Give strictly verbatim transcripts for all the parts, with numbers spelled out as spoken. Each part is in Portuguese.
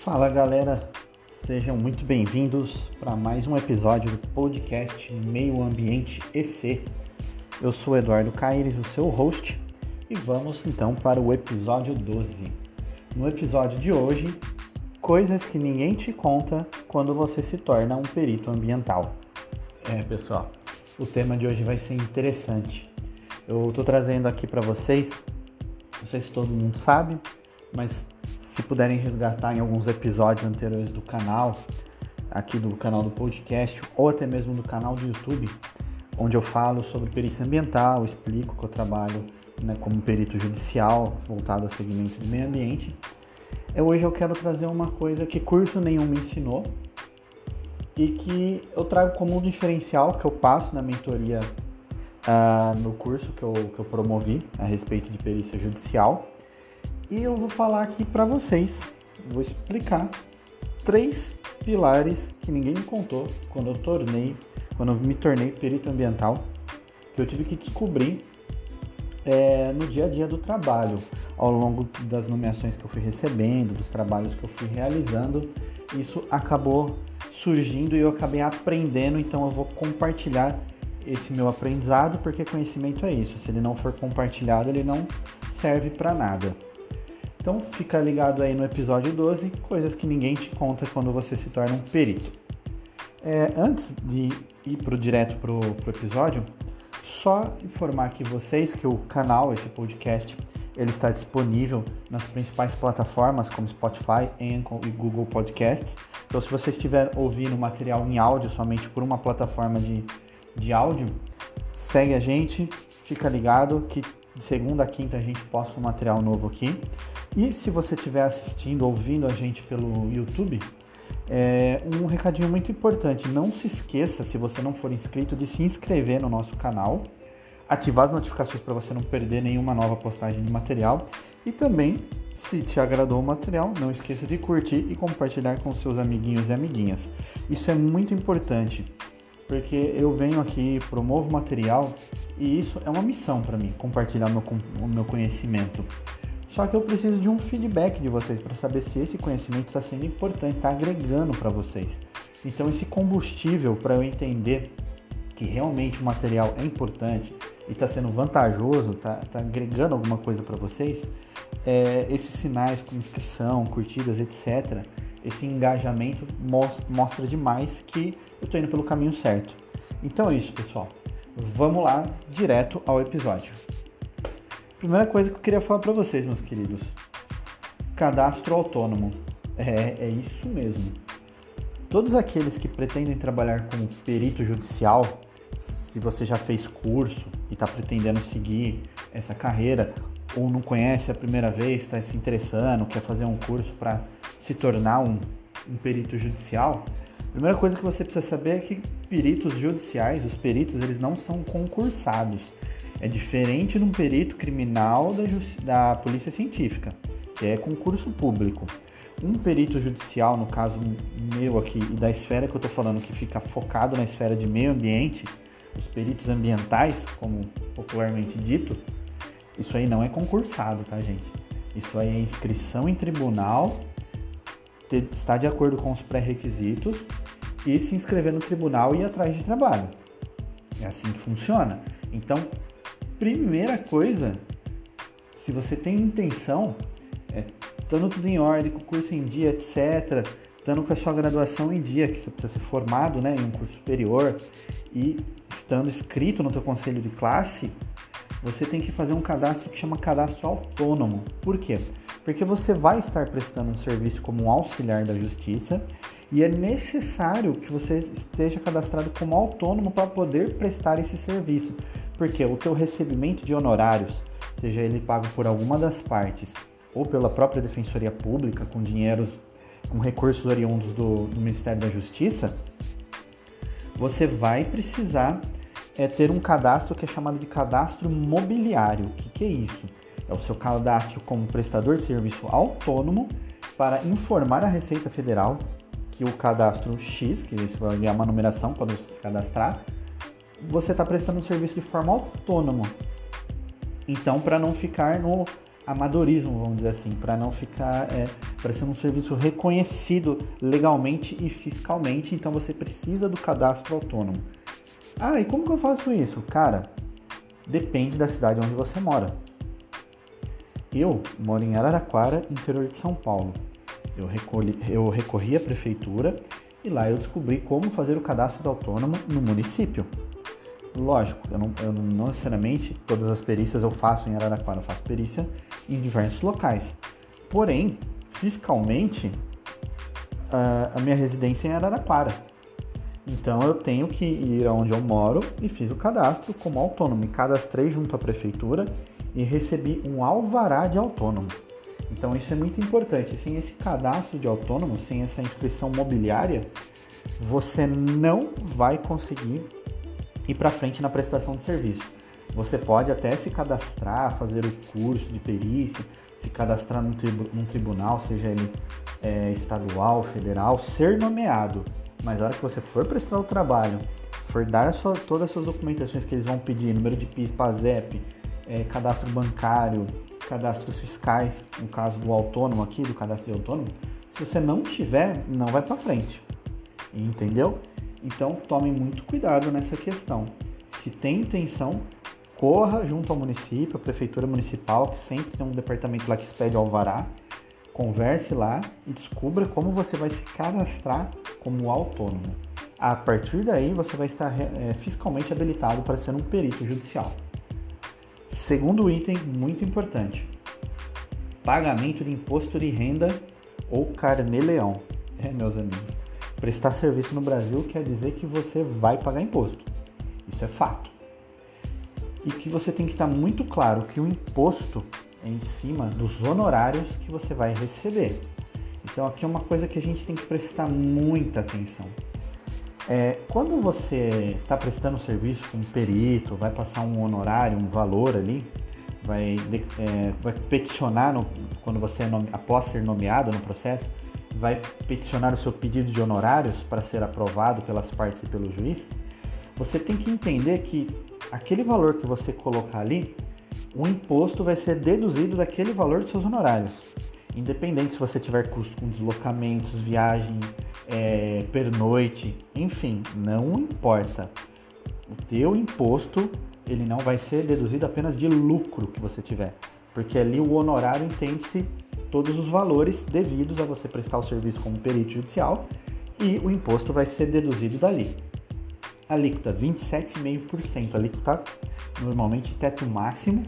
Fala galera, sejam muito bem-vindos para mais um episódio do podcast Meio Ambiente E C. Eu sou Eduardo Caires, o seu host, e vamos então para o episódio doze. No episódio de hoje, coisas que ninguém te conta quando você se torna um perito ambiental. É pessoal, o tema de hoje vai ser interessante. Eu estou trazendo aqui para vocês, não sei se todo mundo sabe, mas se puderem resgatar em alguns episódios anteriores do canal, aqui do canal do podcast, ou até mesmo do canal do YouTube, onde eu falo sobre perícia ambiental, explico que eu trabalho, né, como perito judicial, voltado ao segmento do meio ambiente. Eu, hoje eu quero trazer uma coisa que curso nenhum me ensinou e que eu trago como um diferencial que eu passo na mentoria uh, no curso que eu, que eu promovi a respeito de perícia judicial. E eu vou falar aqui para vocês, vou explicar três pilares que ninguém me contou quando eu tornei, quando eu me tornei perito ambiental, que eu tive que descobrir é, no dia a dia do trabalho, ao longo das nomeações que eu fui recebendo, dos trabalhos que eu fui realizando. Isso acabou surgindo e eu acabei aprendendo, então eu vou compartilhar esse meu aprendizado, porque conhecimento é isso, se ele não for compartilhado, ele não serve para nada. Então fica ligado aí no episódio doze, coisas que ninguém te conta quando você se torna um perito. É, antes de ir pro, direto para o episódio, só informar aqui vocês que o canal, esse podcast, ele está disponível nas principais plataformas como Spotify, Anchor e Google Podcasts. Então se você estiver ouvindo material em áudio somente por uma plataforma de, de áudio, segue a gente, fica ligado que de segunda a quinta a gente posta um material novo aqui. E se você estiver assistindo, ouvindo a gente pelo YouTube, é um recadinho muito importante. Não se esqueça, se você não for inscrito, de se inscrever no nosso canal, ativar as notificações para você não perder nenhuma nova postagem de material. E também, se te agradou o material, não esqueça de curtir e compartilhar com seus amiguinhos e amiguinhas. Isso é muito importante, porque eu venho aqui, promovo material e isso é uma missão para mim, compartilhar meu, o meu conhecimento. Só que eu preciso de um feedback de vocês para saber se esse conhecimento está sendo importante, está agregando para vocês. Então esse combustível para eu entender que realmente o material é importante e está sendo vantajoso, está tá agregando alguma coisa para vocês, é, esses sinais como inscrição, curtidas, etcétera, esse engajamento mostra, mostra demais que eu estou indo pelo caminho certo. Então é isso, pessoal. Vamos lá, direto ao episódio. Primeira coisa que eu queria falar para vocês, meus queridos. Cadastro autônomo. É, é isso mesmo. Todos aqueles que pretendem trabalhar como perito judicial, se você já fez curso e está pretendendo seguir essa carreira, ou não conhece a primeira vez, está se interessando, quer fazer um curso para se tornar um, um perito judicial, a primeira coisa que você precisa saber é que peritos judiciais, os peritos, eles não são concursados. É diferente de um perito criminal da, justi- da polícia científica, que é concurso público. Um perito judicial, no caso meu aqui, e da esfera que eu estou falando, que fica focado na esfera de meio ambiente, os peritos ambientais, como popularmente dito, isso aí não é concursado, tá, gente? Isso aí é inscrição em tribunal, ter, estar de acordo com os pré-requisitos e se inscrever no tribunal e ir atrás de trabalho. É assim que funciona. Então, primeira coisa, se você tem intenção, é, estando tudo em ordem, com o curso em dia, etcétera, estando com a sua graduação em dia, que você precisa ser formado, né, em um curso superior, e estando inscrito no teu conselho de classe, você tem que fazer um cadastro que chama cadastro autônomo. Por quê? Porque você vai estar prestando um serviço como um auxiliar da justiça e é necessário que você esteja cadastrado como autônomo para poder prestar esse serviço. Porque o teu recebimento de honorários, seja ele pago por alguma das partes ou pela própria Defensoria Pública, com dinheiros, com recursos oriundos do, do Ministério da Justiça, você vai precisar é, ter um cadastro que é chamado de cadastro mobiliário. O que, que é isso? É o seu cadastro como prestador de serviço autônomo para informar a Receita Federal que o cadastro X, que isso vai ganhar uma numeração quando você se cadastrar, você está prestando um serviço de forma autônoma. Então, para não ficar no, amadorismo, vamos dizer assim, para não ficar é, parecendo um serviço reconhecido legalmente e fiscalmente, então você precisa do cadastro autônomo. Ah, e como que eu faço isso? Cara, depende da cidade onde você mora. Eu moro em Araraquara, interior de São Paulo. Eu, recolhi, eu recorri à prefeitura e lá eu descobri como fazer o cadastro do autônomo no município. Lógico, eu não, eu não necessariamente todas as perícias eu faço em Araraquara, eu faço perícia em diversos locais. Porém, fiscalmente, a, a minha residência é em Araraquara. Então eu tenho que ir aonde eu moro e fiz o cadastro como autônomo. Me cadastrei junto à prefeitura e recebi um alvará de autônomo. Então isso é muito importante. Sem esse cadastro de autônomo, sem essa inscrição mobiliária, você não vai conseguir ir para frente na prestação de serviço. Você pode até se cadastrar, fazer o curso de perícia, se cadastrar num, tribu- num tribunal, seja ele é, estadual, federal, ser nomeado. Mas na hora que você for prestar o trabalho, for dar a sua, todas as suas documentações que eles vão pedir, número de P I S, PASEP, é, cadastro bancário, cadastros fiscais, no caso do autônomo aqui, do cadastro de autônomo, se você não tiver, não vai para frente. Entendeu? Então tome muito cuidado nessa questão. Se tem intenção, corra junto ao município, à prefeitura municipal, que sempre tem um departamento lá que expede alvará, converse lá e descubra como você vai se cadastrar como autônomo. A partir daí, você vai estar é, fiscalmente habilitado para ser um perito judicial. Segundo item muito importante, pagamento de imposto de renda ou carnê-leão. É, meus amigos, prestar serviço no Brasil quer dizer que você vai pagar imposto. Isso é fato. E que você tem que estar muito claro que o imposto é em cima dos honorários que você vai receber. Então aqui é uma coisa que a gente tem que prestar muita atenção. É, quando você está prestando serviço como perito, vai passar um honorário, um valor ali, vai, é, vai peticionar, no, quando você é nome, após ser nomeado no processo, vai peticionar o seu pedido de honorários para ser aprovado pelas partes e pelo juiz, você tem que entender que aquele valor que você colocar ali, o imposto vai ser deduzido daquele valor dos seus honorários. Independente se você tiver custo com deslocamentos, viagem, é, pernoite, enfim, não importa. O teu imposto, ele não vai ser deduzido apenas de lucro que você tiver, porque ali o honorário entende-se todos os valores devidos a você prestar o serviço como perito judicial e o imposto vai ser deduzido dali. Alíquota vinte e sete vírgula cinco por cento, alíquota normalmente teto máximo,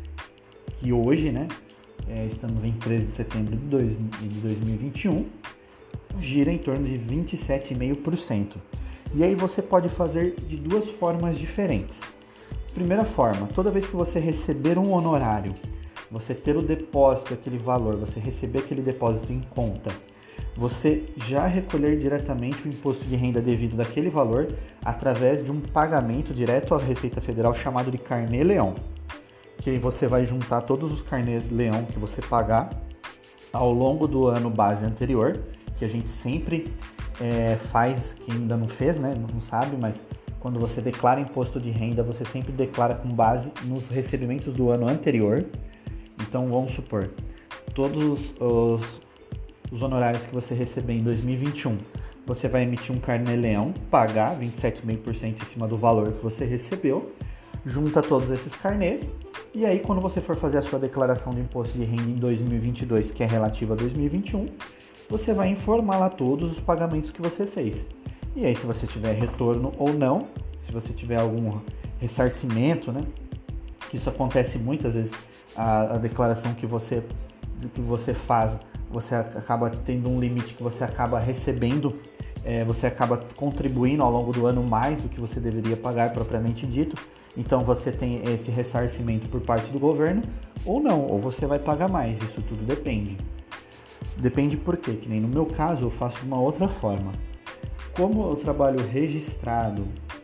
que hoje, né, é, estamos em treze de setembro de, dois, de dois mil e vinte e um, gira em torno de vinte e sete vírgula cinco por cento. E aí você pode fazer de duas formas diferentes. Primeira forma, toda vez que você receber um honorário, você ter o depósito daquele valor, você receber aquele depósito em conta, você já recolher diretamente o imposto de renda devido daquele valor através de um pagamento direto à Receita Federal chamado de carnê-leão, que aí você vai juntar todos os carnês-leão que você pagar ao longo do ano base anterior, que a gente sempre é, faz, quem ainda não fez, né, não sabe, mas quando você declara imposto de renda, você sempre declara com base nos recebimentos do ano anterior. Então vamos supor, todos os, os os honorários que você receber em dois mil e vinte e um, você vai emitir um carnê-leão, pagar vinte e sete vírgula cinco por cento em cima do valor que você recebeu, junta todos esses carnês, e aí quando você for fazer a sua declaração de imposto de renda em dois mil e vinte e dois, que é relativa a dois mil e vinte e um, você vai informar lá todos os pagamentos que você fez. E aí se você tiver retorno ou não, se você tiver algum ressarcimento, né, que isso acontece muitas vezes, a, a declaração que você, que você faz, você acaba tendo um limite que você acaba recebendo, é, você acaba contribuindo ao longo do ano mais do que você deveria pagar propriamente dito, então você tem esse ressarcimento por parte do governo, ou não, ou você vai pagar mais, isso tudo depende. Depende por quê? Que nem no meu caso eu faço de uma outra forma. Como eu trabalho registrado,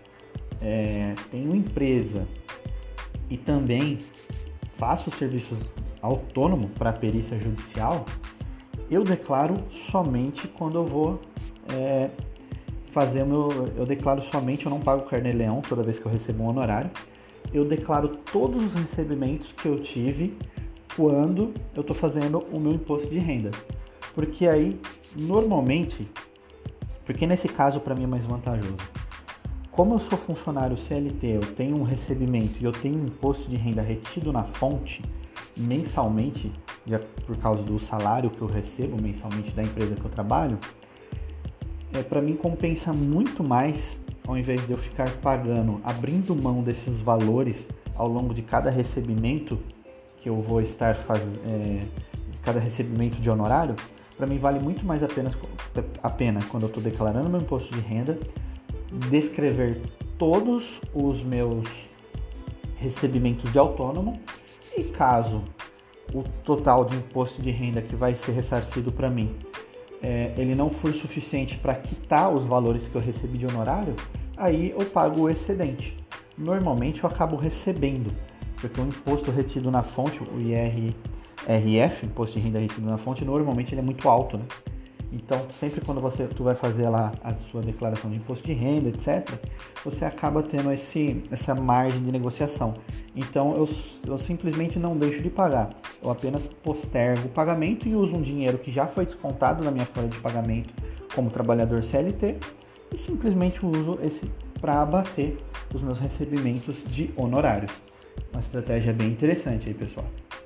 é, tenho empresa e também faço serviços autônomo para perícia judicial, eu declaro somente quando eu vou é, fazer o meu... Eu declaro somente, eu não pago carnê-leão toda vez que eu recebo um honorário. Eu declaro todos os recebimentos que eu tive quando eu estou fazendo o meu imposto de renda. Porque aí, normalmente, porque nesse caso para mim é mais vantajoso. Como eu sou funcionário C L T, eu tenho um recebimento e eu tenho um imposto de renda retido na fonte mensalmente, por causa do salário que eu recebo mensalmente da empresa que eu trabalho, é, para mim compensa muito mais, ao invés de eu ficar pagando, abrindo mão desses valores ao longo de cada recebimento que eu vou estar fazendo, é, cada recebimento de honorário, para mim vale muito mais a pena, a pena quando eu estou declarando meu imposto de renda, descrever todos os meus recebimentos de autônomo e caso o total de imposto de renda que vai ser ressarcido para mim, é, ele não for suficiente para quitar os valores que eu recebi de honorário, aí eu pago o excedente. Normalmente eu acabo recebendo, porque o imposto retido na fonte, o I R F, Imposto de Renda Retido na Fonte, normalmente ele é muito alto, né? Então, sempre quando você, tu vai fazer lá a sua declaração de imposto de renda, etcétera, você acaba tendo esse, essa margem de negociação. Então, eu, eu simplesmente não deixo de pagar. Eu apenas postergo o pagamento e uso um dinheiro que já foi descontado na minha folha de pagamento como trabalhador C L T e simplesmente uso esse para abater os meus recebimentos de honorários. Uma estratégia bem interessante aí, pessoal.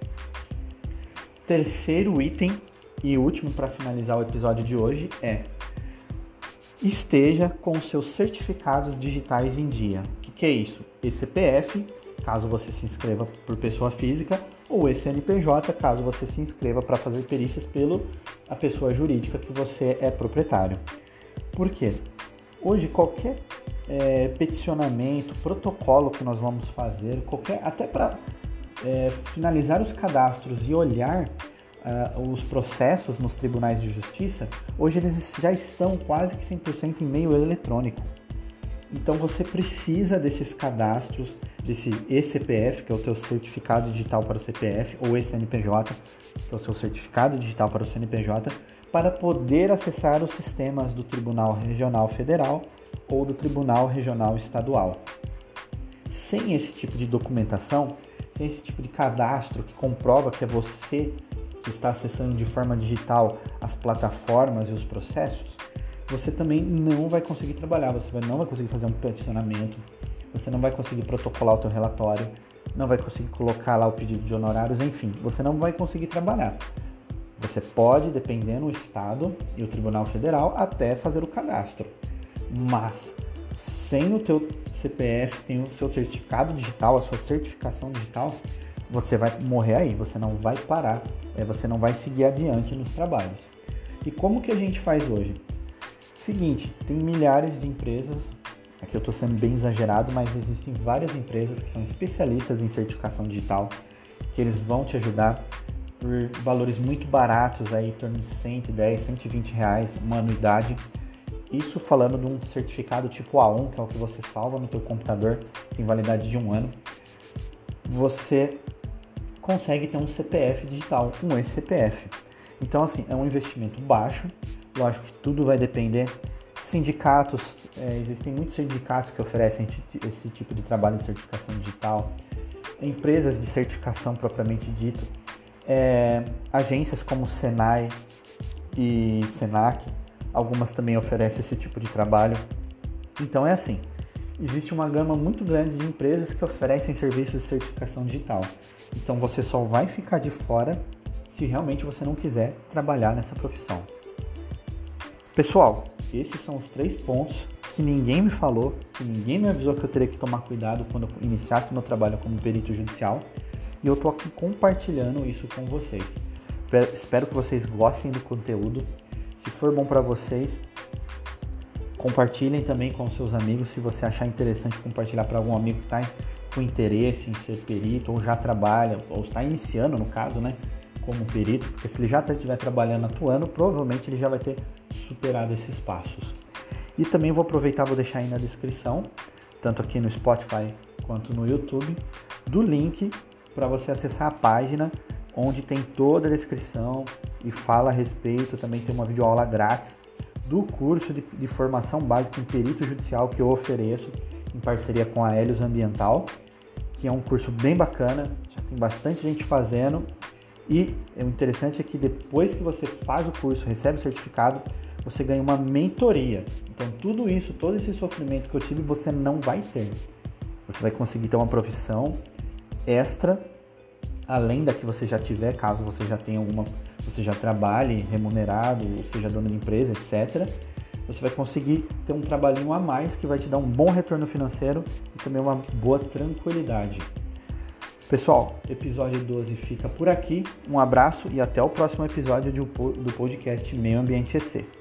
Terceiro item e último para finalizar o episódio de hoje é: esteja com seus certificados digitais em dia. O que, que é isso? E C P F, caso você se inscreva por pessoa física, ou E C N P J, caso você se inscreva para fazer perícias pela a pessoa jurídica que você é proprietário. Por quê? Hoje qualquer é, peticionamento, protocolo que nós vamos fazer, qualquer, até para é, finalizar os cadastros e olhar Uh, os processos nos tribunais de justiça, hoje eles já estão quase que cem por cento em meio eletrônico. Então você precisa desses cadastros, desse E C P F, que é o teu certificado digital para o C P F, ou E C N P J, que é o seu certificado digital para o C N P J, para poder acessar os sistemas do Tribunal Regional Federal ou do Tribunal Regional Estadual. Sem esse tipo de documentação, sem esse tipo de cadastro que comprova que é você que está acessando de forma digital as plataformas e os processos, você também não vai conseguir trabalhar, você não vai conseguir fazer um peticionamento, você não vai conseguir protocolar o teu relatório, não vai conseguir colocar lá o pedido de honorários, enfim, você não vai conseguir trabalhar. Você pode, dependendo do estado e o Tribunal Federal, até fazer o cadastro, mas sem o teu C P F, tem o seu certificado digital, a sua certificação digital, você vai morrer aí, você não vai parar, é, você não vai seguir adiante nos trabalhos. E como que a gente faz hoje? Seguinte, tem milhares de empresas, aqui eu estou sendo bem exagerado, mas existem várias empresas que são especialistas em certificação digital, que eles vão te ajudar por valores muito baratos, aí, em torno de cento e dez, cento e vinte reais, uma anuidade. Isso falando de um certificado tipo A um, que é o que você salva no teu computador, tem validade de um ano. Você consegue ter um C P F digital, um E C P F. Então, assim, é um investimento baixo. Lógico que tudo vai depender. Sindicatos, é, existem muitos sindicatos que oferecem esse tipo de trabalho de certificação digital. Empresas de certificação propriamente dito. É, agências como Senai e Senac, algumas também oferecem esse tipo de trabalho. Então, é assim. Existe uma gama muito grande de empresas que oferecem serviços de certificação digital. Então você só vai ficar de fora se realmente você não quiser trabalhar nessa profissão. Pessoal, esses são os três pontos que ninguém me falou, que ninguém me avisou que eu teria que tomar cuidado quando eu iniciasse meu trabalho como perito judicial. E eu estou aqui compartilhando isso com vocês. Espero que vocês gostem do conteúdo. Se for bom para vocês, compartilhem também com seus amigos, se você achar interessante compartilhar para algum amigo que está com interesse em ser perito, ou já trabalha, ou está iniciando no caso, né, como perito, porque se ele já estiver trabalhando, atuando, provavelmente ele já vai ter superado esses passos. E também vou aproveitar, vou deixar aí na descrição, tanto aqui no Spotify quanto no YouTube, do link para você acessar a página, onde tem toda a descrição e fala a respeito, também tem uma videoaula grátis do curso de, de formação básica em perito judicial que eu ofereço em parceria com a Helios Ambiental, que é um curso bem bacana, já tem bastante gente fazendo E o interessante é que depois que você faz o curso, recebe o certificado, você ganha uma mentoria. Então tudo isso, todo esse sofrimento que eu tive, você não vai ter. Você vai conseguir ter uma profissão extra, além da que você já tiver, caso você já tenha alguma, você já trabalhe remunerado, ou seja dono de empresa, etcétera. Você vai conseguir ter um trabalhinho a mais que vai te dar um bom retorno financeiro e também uma boa tranquilidade. Pessoal, episódio doze fica por aqui. Um abraço e até o próximo episódio do podcast Meio Ambiente E C.